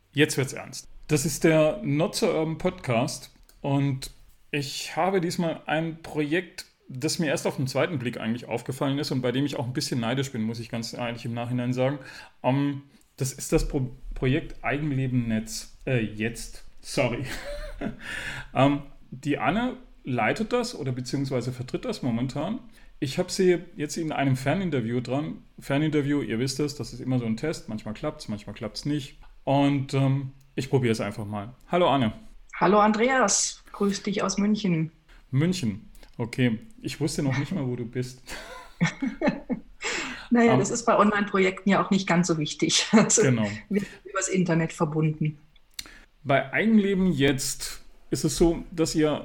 Jetzt wird's ernst. Das ist der Not So Urban Podcast und ich habe diesmal ein Projekt, das mir erst auf den zweiten Blick eigentlich aufgefallen ist und bei dem ich auch ein bisschen neidisch bin, muss ich ganz ehrlich im Nachhinein sagen. Das ist das Projekt Eigenleben Netz. Jetzt. Sorry. Die Anne leitet das oder beziehungsweise vertritt das momentan. Ich habe sie jetzt in einem Ferninterview dran. Ferninterview, ihr wisst es, das ist immer so ein Test. Manchmal klappt es, manchmal klappt es nicht. Und ich probiere es einfach mal. Hallo Anne. Hallo Andreas, grüß dich aus München. München. Okay, ich wusste noch nicht mal, wo du bist. Naja, Ähm, das ist bei Online-Projekten ja auch nicht ganz so wichtig. Also, genau. wir sind übers Internet verbunden. Bei Eigenleben jetzt ist es so, dass ihr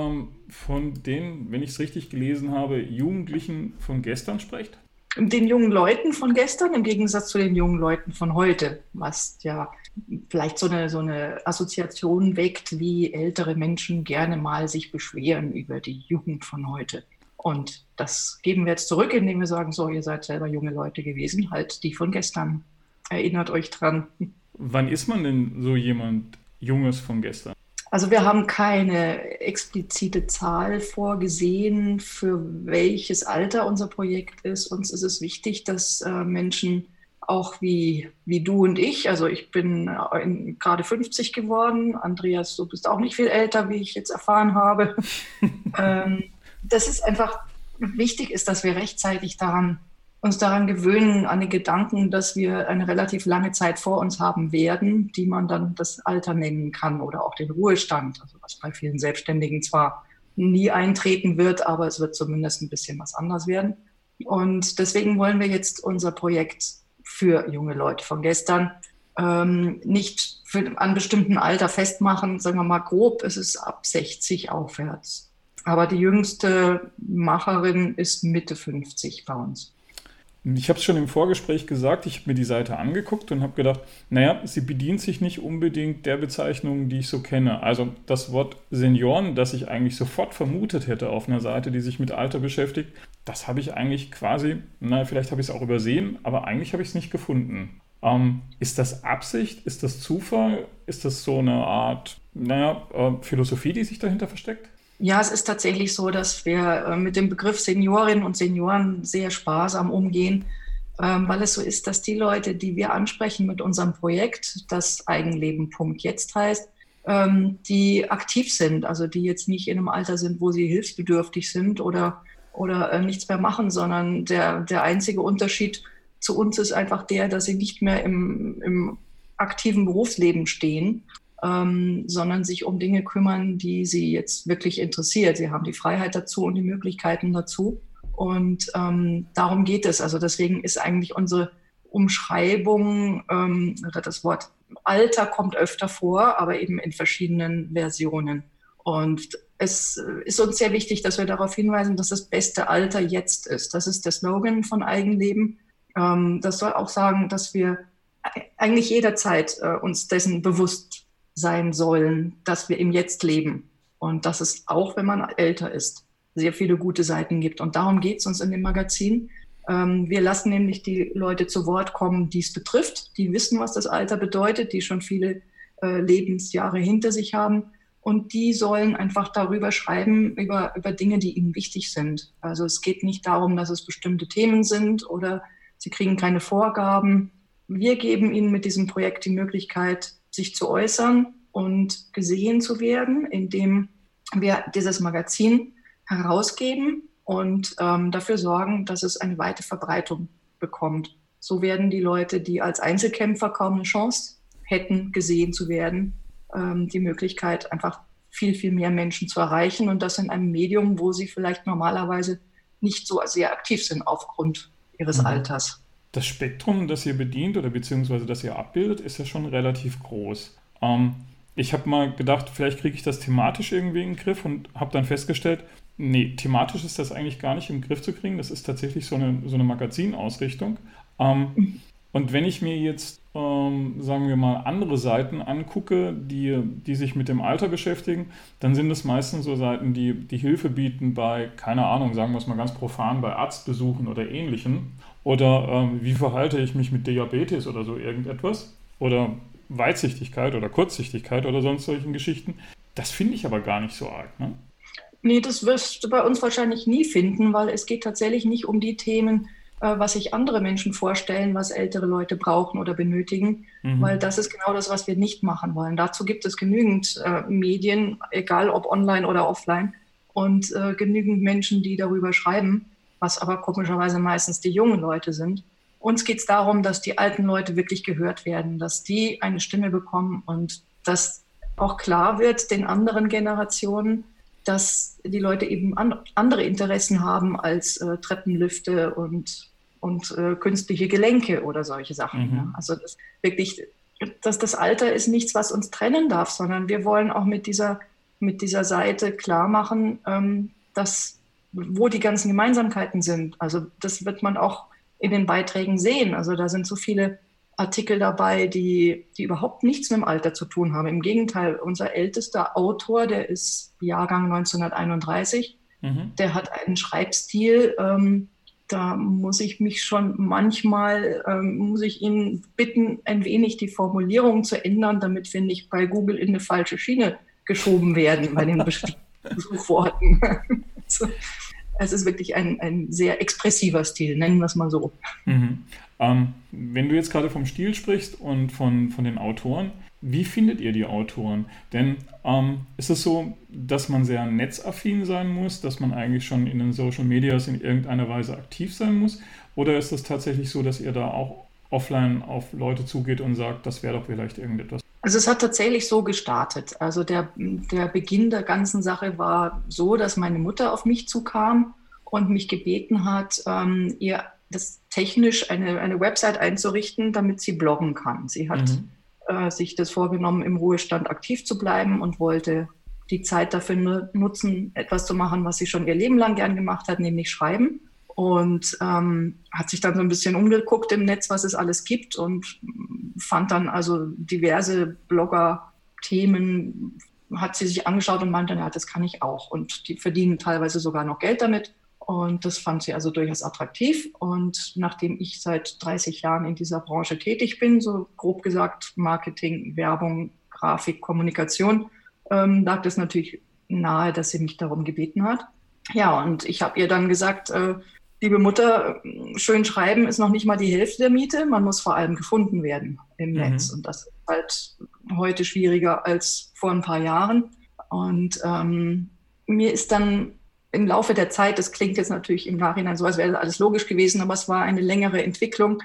von den, wenn ich es richtig gelesen habe, Jugendlichen von gestern sprecht? Den jungen Leuten von gestern im Gegensatz zu den jungen Leuten von heute, was ja vielleicht so eine Assoziation weckt, wie ältere Menschen gerne mal sich beschweren über die Jugend von heute. Und das geben wir jetzt zurück, indem wir sagen, so, ihr seid selber junge Leute gewesen, halt die von gestern. Erinnert euch dran. Wann ist man denn so jemand Junges von gestern? Also wir haben keine explizite Zahl vorgesehen, für welches Alter unser Projekt ist. Uns ist es wichtig, dass Menschen auch wie du und ich, also ich bin gerade 50 geworden, Andreas, du bist auch nicht viel älter, wie ich jetzt erfahren habe. Ähm, dass es einfach wichtig ist, dass wir rechtzeitig uns daran gewöhnen, an den Gedanken, dass wir eine relativ lange Zeit vor uns haben werden, die man dann das Alter nennen kann oder auch den Ruhestand, also was bei vielen Selbstständigen zwar nie eintreten wird, aber es wird zumindest ein bisschen was anders werden. Und deswegen wollen wir jetzt unser Projekt für junge Leute von gestern nicht an bestimmten Alter festmachen, sagen wir mal grob, es ist ab 60 aufwärts. Aber die jüngste Macherin ist Mitte 50 bei uns. Ich habe es schon im Vorgespräch gesagt, ich habe mir die Seite angeguckt und habe gedacht, naja, sie bedient sich nicht unbedingt der Bezeichnungen, die ich so kenne. Also das Wort Senioren, das ich eigentlich sofort vermutet hätte auf einer Seite, die sich mit Alter beschäftigt, das habe ich eigentlich quasi, na, vielleicht habe ich es auch übersehen, aber eigentlich habe ich es nicht gefunden. Ist das Absicht? Ist das Zufall? Ist das so eine Art, naja, Philosophie, die sich dahinter versteckt? Ja, es ist tatsächlich so, dass wir mit dem Begriff Seniorinnen und Senioren sehr sparsam umgehen, weil es so ist, dass die Leute, die wir ansprechen mit unserem Projekt, das Eigenleben.jetzt heißt, die aktiv sind, also die jetzt nicht in einem Alter sind, wo sie hilfsbedürftig sind oder nichts mehr machen, sondern der einzige Unterschied zu uns ist einfach der, dass sie nicht mehr im aktiven Berufsleben stehen, sondern sich um Dinge kümmern, die sie jetzt wirklich interessiert. Sie haben die Freiheit dazu und die Möglichkeiten dazu. Und darum geht es. Also deswegen ist eigentlich unsere Umschreibung oder das Wort Alter kommt öfter vor, aber eben in verschiedenen Versionen. Und es ist uns sehr wichtig, dass wir darauf hinweisen, dass das beste Alter jetzt ist. Das ist der Slogan von Eigenleben. Das soll auch sagen, dass wir eigentlich jederzeit uns dessen bewusst sein sollen, dass wir im Jetzt leben und dass es auch, wenn man älter ist, sehr viele gute Seiten gibt. Und darum geht es uns in dem Magazin. Wir lassen nämlich die Leute zu Wort kommen, die es betrifft, die wissen, was das Alter bedeutet, die schon viele Lebensjahre hinter sich haben. Und die sollen einfach darüber schreiben, über Dinge, die ihnen wichtig sind. Also es geht nicht darum, dass es bestimmte Themen sind oder sie kriegen keine Vorgaben. Wir geben ihnen mit diesem Projekt die Möglichkeit, sich zu äußern und gesehen zu werden, indem wir dieses Magazin herausgeben und dafür sorgen, dass es eine weite Verbreitung bekommt. So werden die Leute, die als Einzelkämpfer kaum eine Chance hätten, gesehen zu werden, die Möglichkeit, einfach viel, viel mehr Menschen zu erreichen und das in einem Medium, wo sie vielleicht normalerweise nicht so sehr aktiv sind aufgrund ihres Mhm. Alters. Das Spektrum, das ihr bedient oder beziehungsweise das ihr abbildet, ist ja schon relativ groß. Ähm, Ich habe mal gedacht, vielleicht kriege ich das thematisch irgendwie in den Griff und habe dann festgestellt, nee, thematisch ist das eigentlich gar nicht im Griff zu kriegen. Das ist tatsächlich so eine Magazinausrichtung. Ähm, und wenn ich mir jetzt, sagen wir mal, andere Seiten angucke, die sich mit dem Alter beschäftigen, dann sind es meistens so Seiten, die Hilfe bieten bei, keine Ahnung, sagen wir es mal ganz profan, bei Arztbesuchen oder Ähnlichem. Oder wie verhalte ich mich mit Diabetes oder so irgendetwas. Oder Weitsichtigkeit oder Kurzsichtigkeit oder sonst solchen Geschichten. Das finde ich aber gar nicht so arg, ne? Nee, das wirst du bei uns wahrscheinlich nie finden, weil es geht tatsächlich nicht um die Themen, was sich andere Menschen vorstellen, was ältere Leute brauchen oder benötigen, weil das ist genau das, was wir nicht machen wollen. Dazu gibt es genügend Medien, egal ob online oder offline, und genügend Menschen, die darüber schreiben, was aber komischerweise meistens die jungen Leute sind. Uns geht es darum, dass die alten Leute wirklich gehört werden, dass die eine Stimme bekommen und dass auch klar wird den anderen Generationen, dass die Leute eben andere Interessen haben als Treppenlifte und künstliche Gelenke oder solche Sachen. Ja. Also das Alter ist nichts, was uns trennen darf, sondern wir wollen auch mit dieser Seite klar machen, wo die ganzen Gemeinsamkeiten sind. Also das wird man auch in den Beiträgen sehen. Also da sind so viele Artikel dabei, die überhaupt nichts mit dem Alter zu tun haben. Im Gegenteil, unser ältester Autor, der ist Jahrgang 1931, der hat einen Schreibstil, da muss ich mich schon manchmal, muss ich ihn bitten, ein wenig die Formulierung zu ändern, damit wir nicht bei Google in eine falsche Schiene geschoben werden bei den Suchworten. Es ist wirklich ein sehr expressiver Stil, nennen wir es mal so. Wenn du jetzt gerade vom Stil sprichst und von den Autoren, wie findet ihr die Autoren? Denn ist es so, dass man sehr netzaffin sein muss, dass man eigentlich schon in den Social Medias in irgendeiner Weise aktiv sein muss? Oder ist es tatsächlich so, dass ihr da auch offline auf Leute zugeht und sagt, das wäre doch vielleicht irgendetwas? Also es hat tatsächlich so gestartet. Also der Beginn der ganzen Sache war so, dass meine Mutter auf mich zukam und mich gebeten hat, ihr das technisch eine Website einzurichten, damit sie bloggen kann. Sie hat sich das vorgenommen, im Ruhestand aktiv zu bleiben und wollte die Zeit dafür nutzen, etwas zu machen, was sie schon ihr Leben lang gern gemacht hat, nämlich schreiben. Und hat sich dann so ein bisschen umgeguckt im Netz, was es alles gibt, und fand dann also diverse Blogger-Themen, hat sie sich angeschaut und meinte, ja, das kann ich auch. Und die verdienen teilweise sogar noch Geld damit. Und das fand sie also durchaus attraktiv. Und nachdem ich seit 30 Jahren in dieser Branche tätig bin, so grob gesagt Marketing, Werbung, Grafik, Kommunikation, lag das natürlich nahe, dass sie mich darum gebeten hat. Ja, und ich habe ihr dann gesagt, liebe Mutter, schön schreiben ist noch nicht mal die Hälfte der Miete. Man muss vor allem gefunden werden im Netz. Und das ist halt heute schwieriger als vor ein paar Jahren. Und mir ist dann im Laufe der Zeit, das klingt jetzt natürlich im Nachhinein so, als wäre alles logisch gewesen, aber es war eine längere Entwicklung,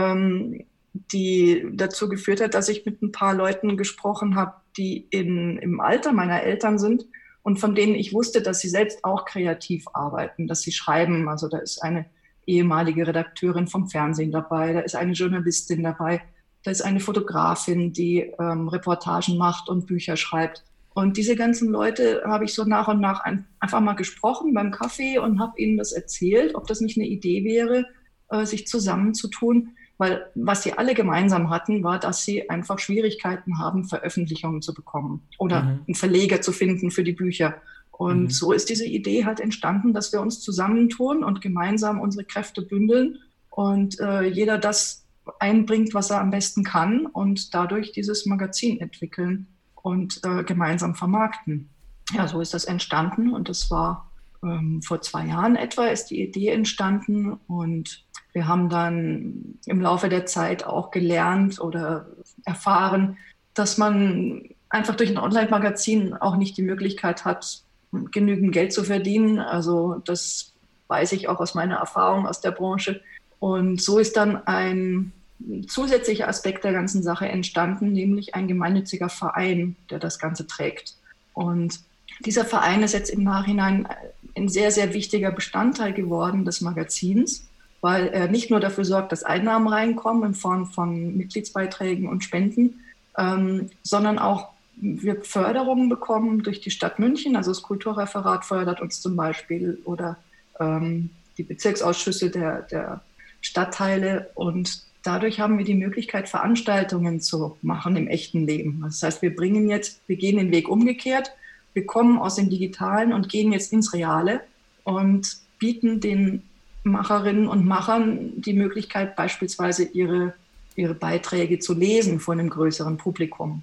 die dazu geführt hat, dass ich mit ein paar Leuten gesprochen habe, die im Alter meiner Eltern sind und von denen ich wusste, dass sie selbst auch kreativ arbeiten, dass sie schreiben. Also da ist eine ehemalige Redakteurin vom Fernsehen dabei, da ist eine Journalistin dabei, da ist eine Fotografin, die Reportagen macht und Bücher schreibt. Und diese ganzen Leute habe ich so nach und nach einfach mal gesprochen beim Kaffee und habe ihnen das erzählt, ob das nicht eine Idee wäre, sich zusammenzutun. Weil was sie alle gemeinsam hatten, war, dass sie einfach Schwierigkeiten haben, Veröffentlichungen zu bekommen oder einen Verleger zu finden für die Bücher. Und so ist diese Idee halt entstanden, dass wir uns zusammentun und gemeinsam unsere Kräfte bündeln und jeder das einbringt, was er am besten kann, und dadurch dieses Magazin entwickeln und gemeinsam vermarkten. Ja, so ist das entstanden, und das war vor 2 Jahren etwa ist die Idee entstanden, und wir haben dann im Laufe der Zeit auch gelernt oder erfahren, dass man einfach durch ein Online-Magazin auch nicht die Möglichkeit hat, genügend Geld zu verdienen. Also das weiß ich auch aus meiner Erfahrung aus der Branche. Und so ist dann ein zusätzlicher Aspekt der ganzen Sache entstanden, nämlich ein gemeinnütziger Verein, der das Ganze trägt. Und dieser Verein ist jetzt im Nachhinein ein sehr, sehr wichtiger Bestandteil geworden des Magazins, weil er nicht nur dafür sorgt, dass Einnahmen reinkommen in Form von Mitgliedsbeiträgen und Spenden, sondern auch wir Förderungen bekommen durch die Stadt München. Also das Kulturreferat fördert uns zum Beispiel oder die Bezirksausschüsse der Stadtteile, und dadurch haben wir die Möglichkeit, Veranstaltungen zu machen im echten Leben. Das heißt, wir gehen den Weg umgekehrt, wir kommen aus dem Digitalen und gehen jetzt ins Reale und bieten den Macherinnen und Machern die Möglichkeit, beispielsweise ihre ihre Beiträge zu lesen vor einem größeren Publikum.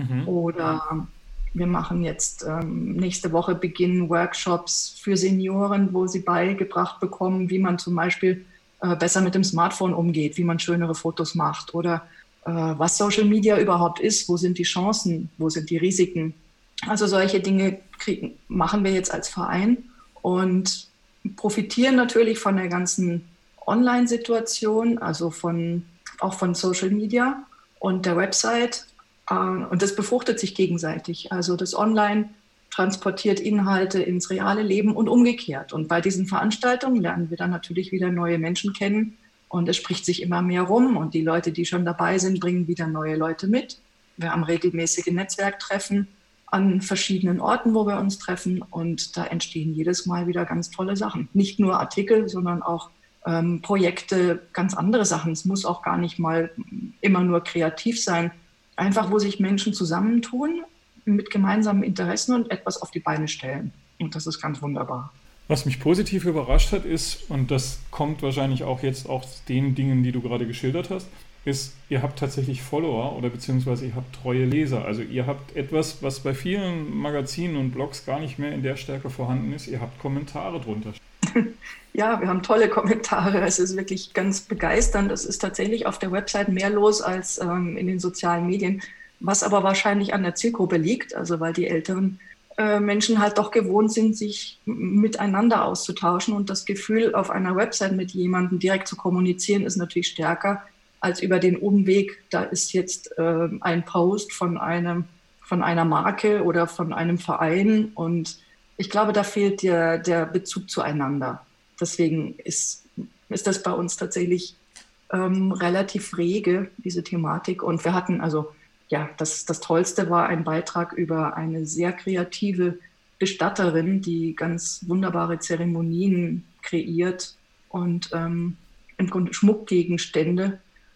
Oder wir machen jetzt nächste Woche beginnen Workshops für Senioren, wo sie beigebracht bekommen, wie man zum Beispiel besser mit dem Smartphone umgeht, wie man schönere Fotos macht oder was Social Media überhaupt ist, wo sind die Chancen, wo sind die Risiken. Also solche Dinge machen wir jetzt als Verein und profitieren natürlich von der ganzen Online-Situation, also auch von Social Media und der Website. Und das befruchtet sich gegenseitig. Also das Online transportiert Inhalte ins reale Leben und umgekehrt. Und bei diesen Veranstaltungen lernen wir dann natürlich wieder neue Menschen kennen und es spricht sich immer mehr rum und die Leute, die schon dabei sind, bringen wieder neue Leute mit. Wir haben regelmäßige Netzwerktreffen an verschiedenen Orten, wo wir uns treffen und da entstehen jedes Mal wieder ganz tolle Sachen. Nicht nur Artikel, sondern auch Projekte, ganz andere Sachen. Es muss auch gar nicht mal immer nur kreativ sein. Einfach, wo sich Menschen zusammentun mit gemeinsamen Interessen und etwas auf die Beine stellen. Und das ist ganz wunderbar. Was mich positiv überrascht hat ist, und das kommt wahrscheinlich auch jetzt aus den Dingen, die du gerade geschildert hast, ist, ihr habt tatsächlich Follower oder beziehungsweise ihr habt treue Leser. Also ihr habt etwas, was bei vielen Magazinen und Blogs gar nicht mehr in der Stärke vorhanden ist. Ihr habt Kommentare drunter. Ja, wir haben tolle Kommentare. Es ist wirklich ganz begeisternd. Es ist tatsächlich auf der Website mehr los als in den sozialen Medien, was aber wahrscheinlich an der Zielgruppe liegt, also weil die älteren Menschen halt doch gewohnt sind, sich miteinander auszutauschen und das Gefühl, auf einer Website mit jemandem direkt zu kommunizieren, ist natürlich stärker als über den Umweg. Da ist jetzt ein Post von einer Marke oder von einem Verein und ich glaube, da fehlt der Bezug zueinander. Deswegen ist das bei uns tatsächlich relativ rege, diese Thematik. Und wir hatten das Tollste war ein Beitrag über eine sehr kreative Bestatterin, die ganz wunderbare Zeremonien kreiert und im Grunde Schmuckgegenstände.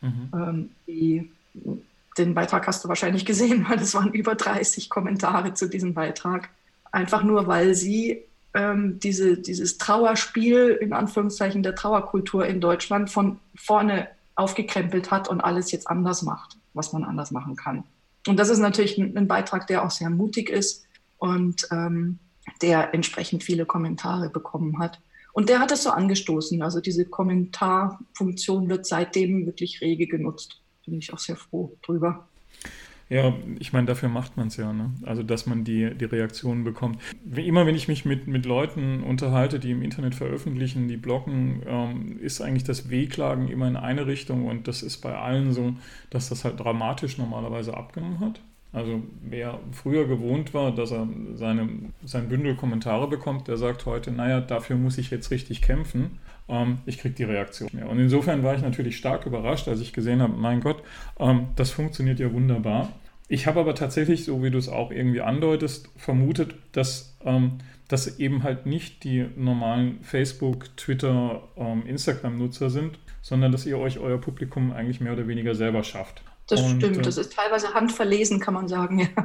Den Beitrag hast du wahrscheinlich gesehen, weil es waren über 30 Kommentare zu diesem Beitrag. Einfach nur, weil sie dieses Trauerspiel, in Anführungszeichen der Trauerkultur in Deutschland, von vorne aufgekrempelt hat und alles jetzt anders macht, was man anders machen kann. Und das ist natürlich ein Beitrag, der auch sehr mutig ist und der entsprechend viele Kommentare bekommen hat. Und der hat es so angestoßen. Also diese Kommentarfunktion wird seitdem wirklich rege genutzt. Bin ich auch sehr froh drüber. Ja, ich meine, dafür macht man es ja, ne? Also, dass man die Reaktionen bekommt. Immer wenn ich mich mit Leuten unterhalte, die im Internet veröffentlichen, die bloggen, ist eigentlich das Wehklagen immer in eine Richtung und das ist bei allen so, dass das halt dramatisch normalerweise abgenommen hat. Also, wer früher gewohnt war, dass er sein Bündel Kommentare bekommt, der sagt heute, naja, dafür muss ich jetzt richtig kämpfen. Ich kriege die Reaktion mehr. Und insofern war ich natürlich stark überrascht, als ich gesehen habe, mein Gott, das funktioniert ja wunderbar. Ich habe aber tatsächlich, so wie du es auch irgendwie andeutest, vermutet, dass das eben halt nicht die normalen Facebook, Twitter, Instagram-Nutzer sind, sondern dass ihr euch euer Publikum eigentlich mehr oder weniger selber schafft. Das stimmt, das ist teilweise handverlesen, kann man sagen, ja.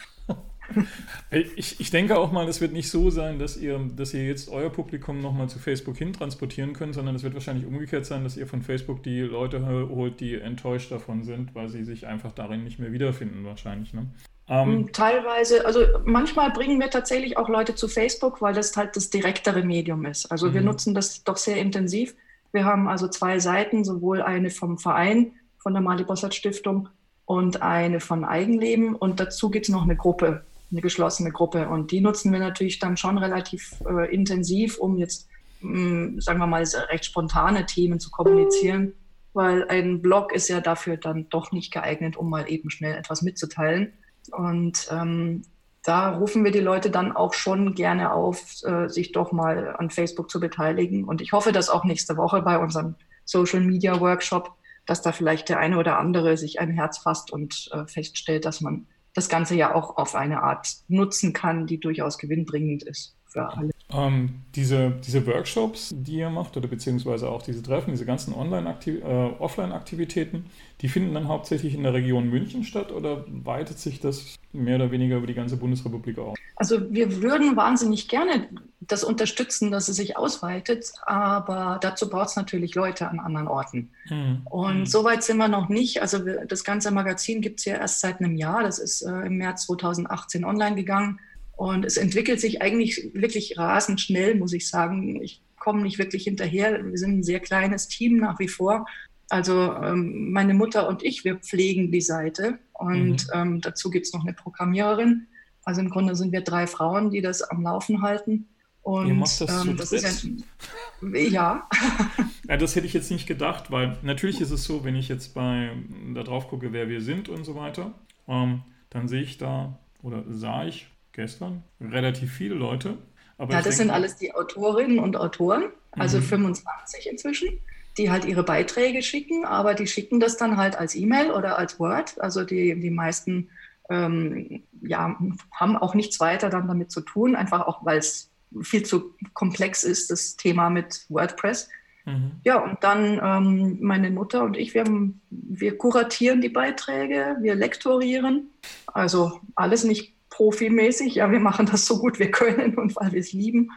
Ich denke auch mal, es wird nicht so sein, dass ihr jetzt euer Publikum nochmal zu Facebook hin transportieren könnt, sondern es wird wahrscheinlich umgekehrt sein, dass ihr von Facebook die Leute holt, die enttäuscht davon sind, weil sie sich einfach darin nicht mehr wiederfinden wahrscheinlich. Ne? Teilweise, also manchmal bringen wir tatsächlich auch Leute zu Facebook, weil das halt das direktere Medium ist. Also wir nutzen das doch sehr intensiv. Wir haben also 2 Seiten, sowohl eine vom Verein, von der Mali Bossert Stiftung und eine von Eigenleben und dazu gibt es noch eine Gruppe, eine geschlossene Gruppe und die nutzen wir natürlich dann schon relativ intensiv, um jetzt, sagen wir mal, recht spontane Themen zu kommunizieren, weil ein Blog ist ja dafür dann doch nicht geeignet, um mal eben schnell etwas mitzuteilen und da rufen wir die Leute dann auch schon gerne auf, sich doch mal an Facebook zu beteiligen und ich hoffe, dass auch nächste Woche bei unserem Social Media Workshop, dass da vielleicht der eine oder andere sich ein Herz fasst und feststellt, dass man das Ganze ja auch auf eine Art nutzen kann, die durchaus gewinnbringend ist für alle. Diese Workshops, die ihr macht, oder beziehungsweise auch diese Treffen, diese ganzen Offline-Aktivitäten, die finden dann hauptsächlich in der Region München statt oder weitet sich das mehr oder weniger über die ganze Bundesrepublik aus? Also wir würden wahnsinnig gerne das unterstützen, dass es sich ausweitet, aber dazu braucht es natürlich Leute an anderen Orten. Und so weit sind wir noch nicht. Also das ganze Magazin gibt es ja erst seit einem Jahr. Das ist im März 2018 online gegangen. Und es entwickelt sich eigentlich wirklich rasend schnell, muss ich sagen. Ich komme nicht wirklich hinterher. Wir sind ein sehr kleines Team nach wie vor. Also meine Mutter und ich, wir pflegen die Seite. Und dazu gibt es noch eine Programmiererin. Also im Grunde sind wir 3 Frauen, die das am Laufen halten. Und ihr macht das zu das ist ja. Ja, das hätte ich jetzt nicht gedacht, weil natürlich ist es so, wenn ich jetzt da drauf gucke, wer wir sind und so weiter, dann sehe ich da, oder sah ich gestern relativ viele Leute. Aber ja, das sind alles die Autorinnen und Autoren, also 25 inzwischen, die halt ihre Beiträge schicken, aber die schicken das dann halt als E-Mail oder als Word. Also die meisten haben auch nichts weiter dann damit zu tun, einfach auch, weil es viel zu komplex ist, das Thema mit WordPress. Ja, und dann meine Mutter und ich, wir kuratieren die Beiträge, wir lektorieren, also alles nicht profimäßig, ja, wir machen das so gut wir können und weil wir es lieben,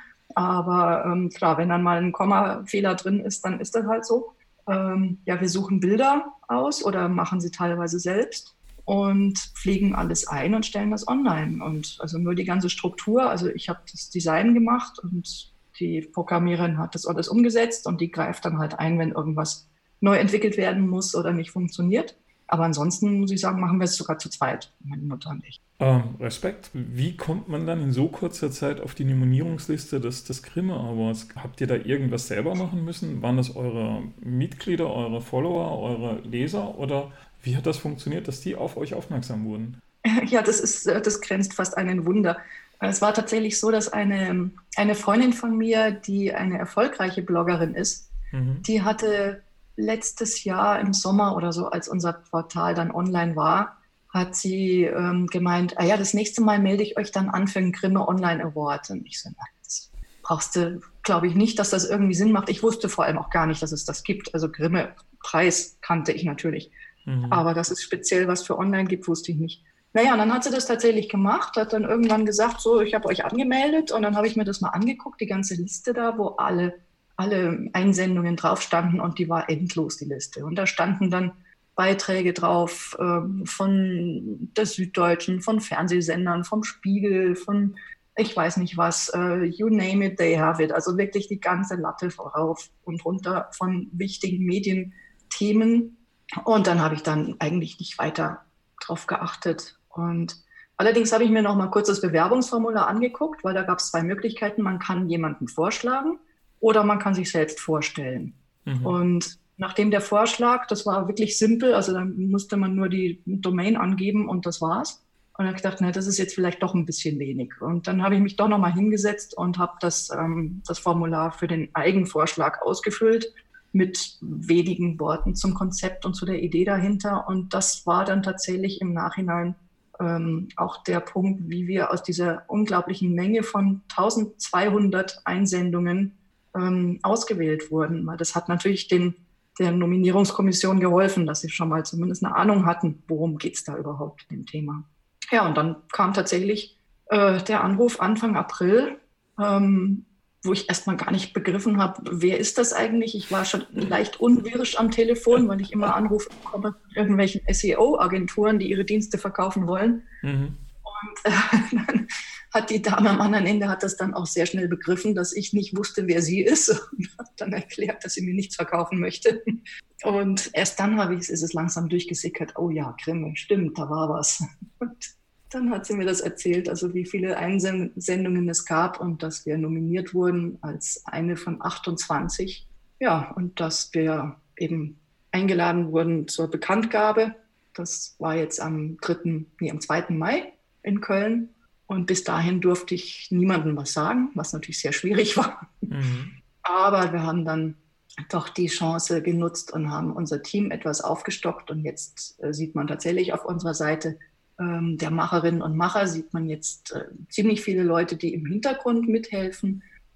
aber klar, wenn dann mal ein Kommafehler drin ist, dann ist das halt so. Wir suchen Bilder aus oder machen sie teilweise selbst und pflegen alles ein und stellen das online. Und also nur die ganze Struktur, also ich habe das Design gemacht und die Programmiererin hat das alles umgesetzt und die greift dann halt ein, wenn irgendwas neu entwickelt werden muss oder nicht funktioniert. Aber ansonsten, muss ich sagen, machen wir es sogar zu zweit, meine Mutter und ich. Respekt. Wie kommt man dann in so kurzer Zeit auf die Nominierungsliste des Grimme Awards? Habt ihr da irgendwas selber machen müssen? Waren das eure Mitglieder, eure Follower, eure Leser? Oder wie hat das funktioniert, dass die auf euch aufmerksam wurden? Ja, das grenzt fast an ein Wunder. Es war tatsächlich so, dass eine Freundin von mir, die eine erfolgreiche Bloggerin ist, die hatte letztes Jahr im Sommer oder so, als unser Portal dann online war, hat sie gemeint, das nächste Mal melde ich euch dann an für einen Grimme Online Award. Und ich so, das brauchst du, glaube ich, nicht, dass das irgendwie Sinn macht. Ich wusste vor allem auch gar nicht, dass es das gibt. Also Grimme Preis kannte ich natürlich. Aber dass es speziell was für Online gibt, wusste ich nicht. Naja, und dann hat sie das tatsächlich gemacht, hat dann irgendwann gesagt, so, ich habe euch angemeldet. Und dann habe ich mir das mal angeguckt, die ganze Liste da, wo alle Einsendungen drauf standen und die war endlos, die Liste. Und da standen dann Beiträge drauf von der Süddeutschen, von Fernsehsendern, vom Spiegel, von ich weiß nicht was, you name it, they have it. Also wirklich die ganze Latte rauf und runter von wichtigen Medienthemen. Und dann habe ich dann eigentlich nicht weiter drauf geachtet. Und allerdings habe ich mir noch mal kurz das Bewerbungsformular angeguckt, weil da gab es 2 Möglichkeiten. Man kann jemanden vorschlagen oder man kann sich selbst vorstellen. Und nachdem der Vorschlag, das war wirklich simpel, also dann musste man nur die Domain angeben und das war's. Und dann habe ich gedacht, das ist jetzt vielleicht doch ein bisschen wenig. Und dann habe ich mich doch noch mal hingesetzt und habe das Formular für den Eigenvorschlag ausgefüllt mit wenigen Worten zum Konzept und zu der Idee dahinter. Und das war dann tatsächlich im Nachhinein auch der Punkt, wie wir aus dieser unglaublichen Menge von 1200 Einsendungen ausgewählt wurden. Weil das hat natürlich der Nominierungskommission geholfen, dass sie schon mal zumindest eine Ahnung hatten, worum geht es da überhaupt in dem Thema. Ja, und dann kam tatsächlich der Anruf Anfang April, wo ich erstmal gar nicht begriffen habe, wer ist das eigentlich? Ich war schon leicht unwirsch am Telefon, weil ich immer Anrufe bekomme von irgendwelchen SEO-Agenturen, die ihre Dienste verkaufen wollen. Und dann hat die Dame am anderen Ende hat das dann auch sehr schnell begriffen, dass ich nicht wusste, wer sie ist und hat dann erklärt, dass sie mir nichts verkaufen möchte. Und erst dann ist es langsam durchgesickert, oh ja, Grimme, stimmt, da war was. Und dann hat sie mir das erzählt, also wie viele Einsendungen es gab und dass wir nominiert wurden als eine von 28. Ja, und dass wir eben eingeladen wurden zur Bekanntgabe. Das war jetzt am 2. Mai in Köln. Und bis dahin durfte ich niemandem was sagen, was natürlich sehr schwierig war. Aber wir haben dann doch die Chance genutzt und haben unser Team etwas aufgestockt. Und jetzt sieht man tatsächlich auf unserer Seite der Macherinnen und Macher, sieht man jetzt ziemlich viele Leute, die im Hintergrund mithelfen.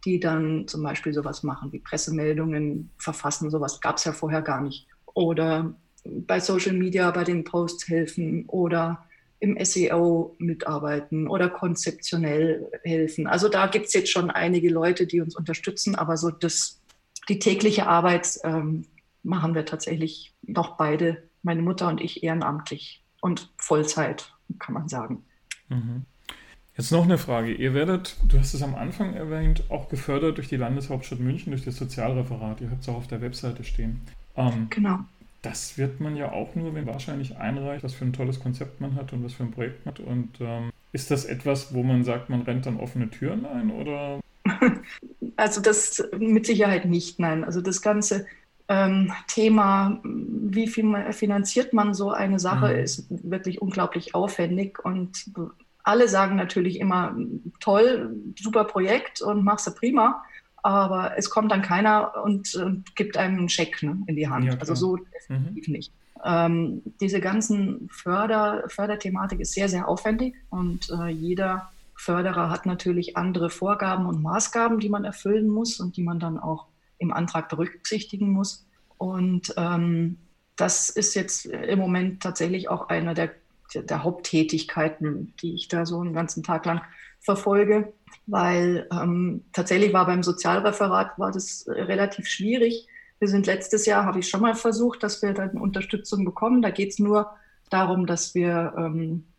die dann zum Beispiel sowas machen wie Pressemeldungen verfassen. Sowas gab es ja vorher gar nicht. Oder bei Social Media bei den Posts helfen oder im SEO mitarbeiten oder konzeptionell helfen. Also da gibt es jetzt schon einige Leute, die uns unterstützen, aber so die tägliche Arbeit machen wir tatsächlich noch beide, meine Mutter und ich, ehrenamtlich und Vollzeit, kann man sagen. Mhm. Jetzt noch eine Frage. Ihr werdet, du hast es am Anfang erwähnt, auch gefördert durch die Landeshauptstadt München, durch das Sozialreferat. Ihr habt es auch auf der Webseite stehen. Genau. Das wird man ja auch nur, wenn wahrscheinlich einreicht, was für ein tolles Konzept man hat und was für ein Projekt man hat. Und ist das etwas, wo man sagt, man rennt dann offene Türen ein, oder? Also das mit Sicherheit nicht, nein. Also das ganze Thema, wie viel finanziert man so eine Sache, ist wirklich unglaublich aufwendig. Und alle sagen natürlich immer, toll, super Projekt und machst du prima. Aber es kommt dann keiner und gibt einem einen Scheck, ne, in die Hand. Ja, also so definitiv nicht. Diese ganzen Förderthematik ist sehr, sehr aufwendig und jeder Förderer hat natürlich andere Vorgaben und Maßgaben, die man erfüllen muss und die man dann auch im Antrag berücksichtigen muss. Und das ist jetzt im Moment tatsächlich auch eine der Haupttätigkeiten, die ich da so einen ganzen Tag lang verfolge, weil tatsächlich war beim Sozialreferat war das relativ schwierig. Wir sind letztes Jahr, habe ich schon mal versucht, dass wir dann Unterstützung bekommen. Da geht es nur darum, dass wir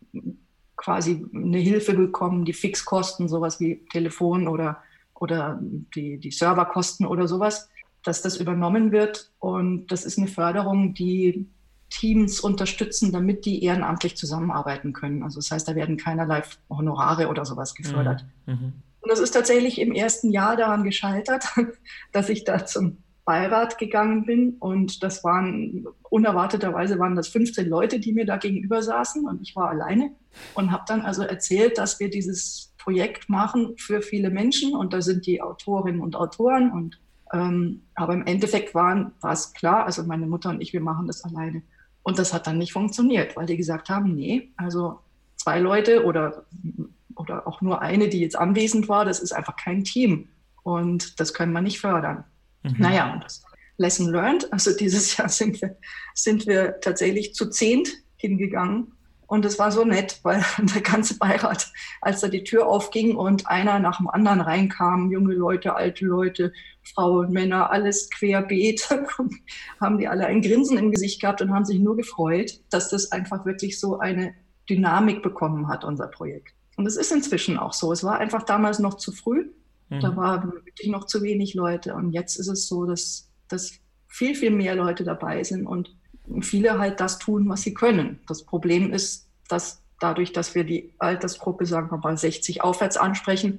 quasi eine Hilfe bekommen, die Fixkosten, sowas wie Telefon oder die Serverkosten oder sowas, dass das übernommen wird. Und das ist eine Förderung, die Teams unterstützen, damit die ehrenamtlich zusammenarbeiten können. Also das heißt, da werden keinerlei Honorare oder sowas gefördert. Und das ist tatsächlich im ersten Jahr daran gescheitert, dass ich da zum Beirat gegangen bin. Und das unerwarteterweise waren das 15 Leute, die mir da gegenüber saßen und ich war alleine und habe dann also erzählt, dass wir dieses Projekt machen für viele Menschen und da sind die Autorinnen und Autoren und aber im Endeffekt war es klar, also meine Mutter und ich, wir machen das alleine. Und das hat dann nicht funktioniert, weil die gesagt haben, nee, also 2 Leute oder auch nur eine, die jetzt anwesend war, das ist einfach kein Team und das können wir nicht fördern. Naja, und das Lesson learned, also dieses Jahr sind wir tatsächlich zu 10 hingegangen und es war so nett, weil der ganze Beirat, als da die Tür aufging und einer nach dem anderen reinkam, junge Leute, alte Leute, Frauen, Männer, alles querbeet, haben die alle ein Grinsen im Gesicht gehabt und haben sich nur gefreut, dass das einfach wirklich so eine Dynamik bekommen hat, unser Projekt. Und es ist inzwischen auch so. Es war einfach damals noch zu früh. Da waren wirklich noch zu wenig Leute. Und jetzt ist es so, dass viel, viel mehr Leute dabei sind und viele halt das tun, was sie können. Das Problem ist, dass dadurch, dass wir die Altersgruppe, sagen wir mal 60 aufwärts ansprechen,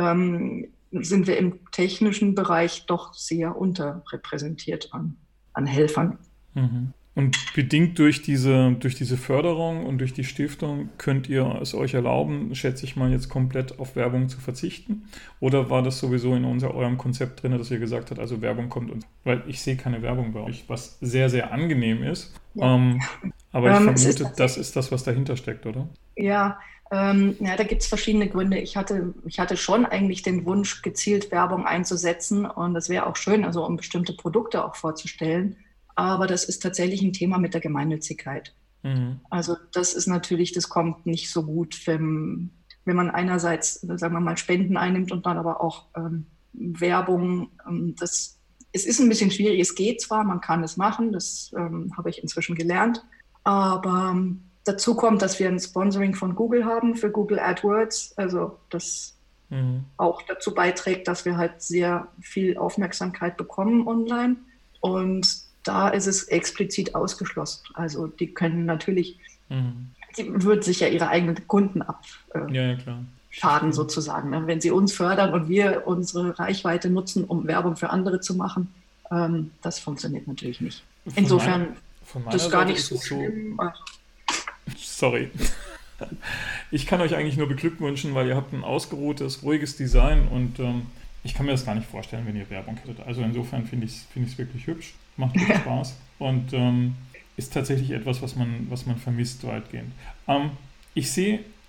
sind wir im technischen Bereich doch sehr unterrepräsentiert an Helfern. Und bedingt durch diese Förderung und durch die Stiftung könnt ihr es euch erlauben, schätze ich mal, jetzt komplett auf Werbung zu verzichten? Oder war das sowieso in eurem Konzept drin, dass ihr gesagt habt, also Werbung kommt uns? Weil ich sehe keine Werbung bei euch, was sehr, sehr angenehm ist. Ja. Aber ich vermute, das ist das, was dahinter steckt, oder? Ja, da gibt es verschiedene Gründe. Ich hatte schon eigentlich den Wunsch, gezielt Werbung einzusetzen und das wäre auch schön, also um bestimmte Produkte auch vorzustellen. Aber das ist tatsächlich ein Thema mit der Gemeinnützigkeit. Also das ist natürlich, das kommt nicht so gut, wenn man einerseits, sagen wir mal, Spenden einnimmt und dann aber auch Werbung. Es ist ein bisschen schwierig. Es geht zwar, man kann es machen, das habe ich inzwischen gelernt. Aber dazu kommt, dass wir ein Sponsoring von Google haben für Google AdWords. Also das auch dazu beiträgt, dass wir halt sehr viel Aufmerksamkeit bekommen online. Und da ist es explizit ausgeschlossen. Also die können natürlich, die würden sich ja ihre eigenen Kunden abschaden sozusagen. Ne? Wenn sie uns fördern und wir unsere Reichweite nutzen, um Werbung für andere zu machen, das funktioniert natürlich nicht. Insofern das ist gar nicht so schlimm. Sorry. Ich kann euch eigentlich nur beglückwünschen, weil ihr habt ein ausgeruhtes, ruhiges Design und ich kann mir das gar nicht vorstellen, wenn ihr Werbung hättet. Also insofern finde ich es wirklich hübsch. Macht wirklich Spaß und ist tatsächlich etwas, was man vermisst weitgehend. Ich sehe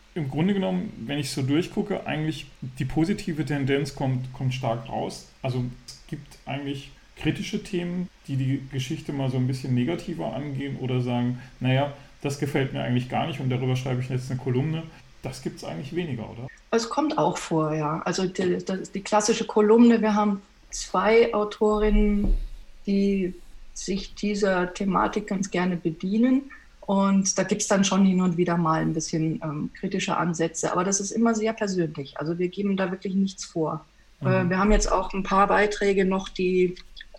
im Grunde genommen, wenn ich so durchgucke, eigentlich die positive Tendenz kommt stark raus. Also es gibt eigentlich kritische Themen, die die Geschichte mal so ein bisschen negativer angehen oder sagen, naja, das gefällt mir eigentlich gar nicht und darüber schreibe ich jetzt eine Kolumne. Das gibt es eigentlich weniger, oder? Es kommt auch vor, ja. Also die klassische Kolumne, wir haben 2 Autorinnen, die sich dieser Thematik ganz gerne bedienen. Und da gibt es dann schon hin und wieder mal ein bisschen kritische Ansätze. Aber das ist immer sehr persönlich. Also wir geben da wirklich nichts vor. Wir haben jetzt auch ein paar Beiträge noch, die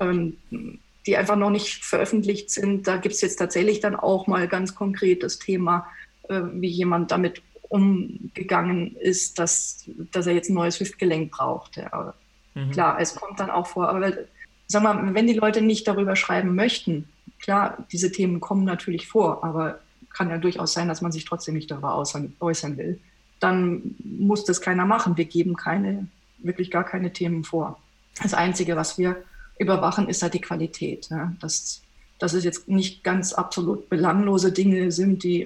einfach noch nicht veröffentlicht sind. Da gibt es jetzt tatsächlich dann auch mal ganz konkret das Thema, wie jemand damit umgegangen ist, dass er jetzt ein neues Hüftgelenk braucht. Ja. Klar, es kommt dann auch vor. Aber sag mal, wenn die Leute nicht darüber schreiben möchten, klar, diese Themen kommen natürlich vor, aber kann ja durchaus sein, dass man sich trotzdem nicht darüber äußern will. Dann muss das keiner machen. Wir geben wirklich gar keine Themen vor. Das Einzige, was wir überwachen, ist halt die Qualität. Ja. Dass es jetzt nicht ganz absolut belanglose Dinge sind, die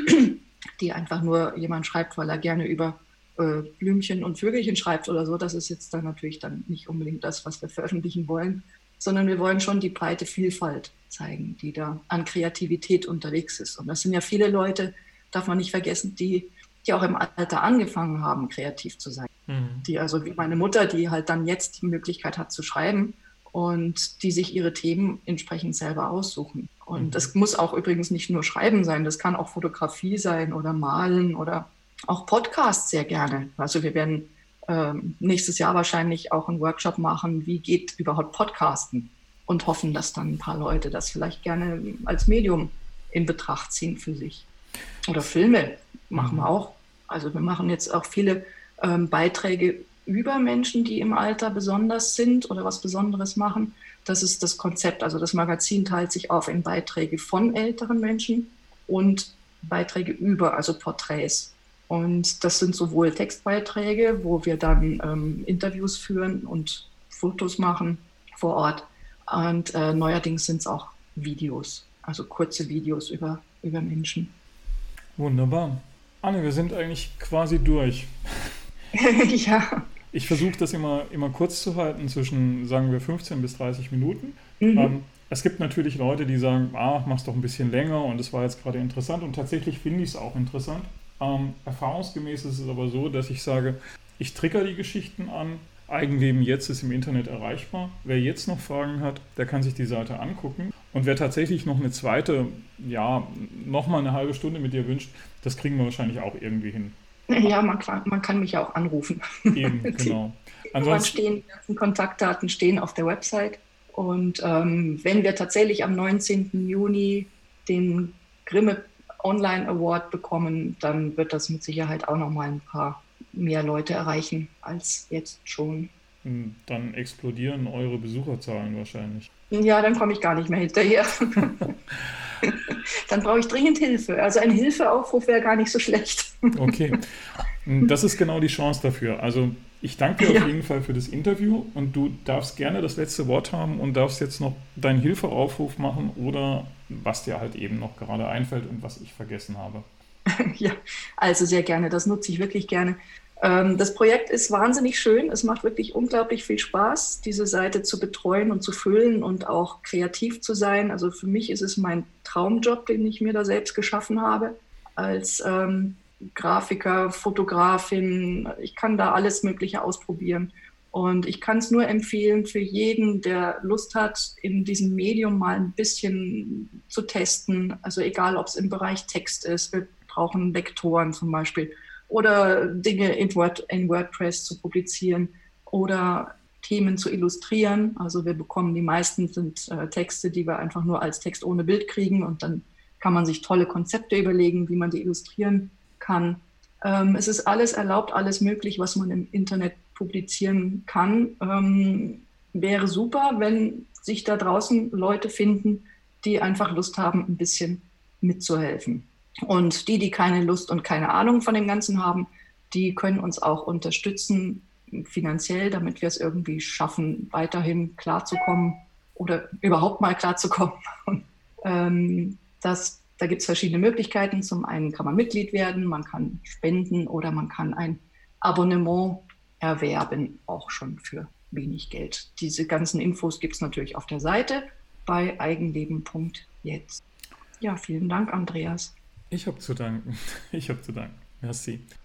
einfach nur jemand schreibt, weil er gerne über Blümchen und Vögelchen schreibt oder so. Das ist jetzt dann natürlich dann nicht unbedingt das, was wir veröffentlichen wollen, sondern wir wollen schon die breite Vielfalt zeigen, die da an Kreativität unterwegs ist. Und das sind ja viele Leute, darf man nicht vergessen, die auch im Alter angefangen haben, kreativ zu sein. Die also wie meine Mutter, die halt dann jetzt die Möglichkeit hat zu schreiben und die sich ihre Themen entsprechend selber aussuchen. Und das muss auch übrigens nicht nur Schreiben sein, das kann auch Fotografie sein oder Malen oder auch Podcasts sehr gerne. Also wir werden nächstes Jahr wahrscheinlich auch einen Workshop machen, wie geht überhaupt Podcasten, und hoffen, dass dann ein paar Leute das vielleicht gerne als Medium in Betracht ziehen für sich. Oder Filme machen wir auch. Also wir machen jetzt auch viele Beiträge über Menschen, die im Alter besonders sind oder was Besonderes machen. Das ist das Konzept. Also das Magazin teilt sich auf in Beiträge von älteren Menschen und Beiträge über, also Porträts. Und das sind sowohl Textbeiträge, wo wir dann Interviews führen und Fotos machen vor Ort. Und neuerdings sind es auch Videos, also kurze Videos über Menschen. Wunderbar. Anne, wir sind eigentlich quasi durch. Ja. Ich versuche das immer kurz zu halten, zwischen, sagen wir, 15 bis 30 Minuten. Es gibt natürlich Leute, die sagen, mach's doch ein bisschen länger und es war jetzt gerade interessant, und tatsächlich finde ich es auch interessant. Erfahrungsgemäß ist es aber so, dass ich sage, ich trigger die Geschichten an. Eigenleben jetzt ist im Internet erreichbar. Wer jetzt noch Fragen hat, der kann sich die Seite angucken. Und wer tatsächlich noch eine zweite, nochmal eine halbe Stunde mit dir wünscht, das kriegen wir wahrscheinlich auch irgendwie hin. Ja, man kann mich ja auch anrufen. Eben, genau. Ansonsten die ganzen Kontaktdaten stehen auf der Website. Und wenn wir tatsächlich am 19. Juni den Grimme Online Award bekommen, dann wird das mit Sicherheit auch nochmal ein paar mehr Leute erreichen als jetzt schon. Dann explodieren eure Besucherzahlen wahrscheinlich. Ja, dann komme ich gar nicht mehr hinterher. Dann brauche ich dringend Hilfe. Also ein Hilfeaufruf wäre gar nicht so schlecht. Okay, das ist genau die Chance dafür. Also ich danke dir auf jeden Fall für das Interview, und du darfst gerne das letzte Wort haben und darfst jetzt noch deinen Hilfeaufruf machen oder was dir halt eben noch gerade einfällt und was ich vergessen habe. Ja, also sehr gerne. Das nutze ich wirklich gerne. Das Projekt ist wahnsinnig schön. Es macht wirklich unglaublich viel Spaß, diese Seite zu betreuen und zu füllen und auch kreativ zu sein. Also für mich ist es mein Traumjob, den ich mir da selbst geschaffen habe als Grafiker, Fotografin. Ich kann da alles Mögliche ausprobieren. Und ich kann es nur empfehlen für jeden, der Lust hat, in diesem Medium mal ein bisschen zu testen. Also egal, ob es im Bereich Text ist, wir brauchen Lektoren zum Beispiel, oder Dinge in WordPress zu publizieren oder Themen zu illustrieren. Also wir bekommen, die meisten sind Texte, die wir einfach nur als Text ohne Bild kriegen, und dann kann man sich tolle Konzepte überlegen, wie man die illustrieren kann. Es ist alles erlaubt, alles möglich, was man im Internet publizieren kann. Wäre super, wenn sich da draußen Leute finden, die einfach Lust haben, ein bisschen mitzuhelfen. Und die keine Lust und keine Ahnung von dem Ganzen haben, die können uns auch unterstützen finanziell, damit wir es irgendwie schaffen, weiterhin klarzukommen oder überhaupt mal klarzukommen. Das Da gibt es verschiedene Möglichkeiten. Zum einen kann man Mitglied werden, man kann spenden oder man kann ein Abonnement erwerben, auch schon für wenig Geld. Diese ganzen Infos gibt es natürlich auf der Seite bei eigenleben.jetzt. Ja, vielen Dank, Andreas. Ich habe zu danken. Ich habe zu danken. Merci.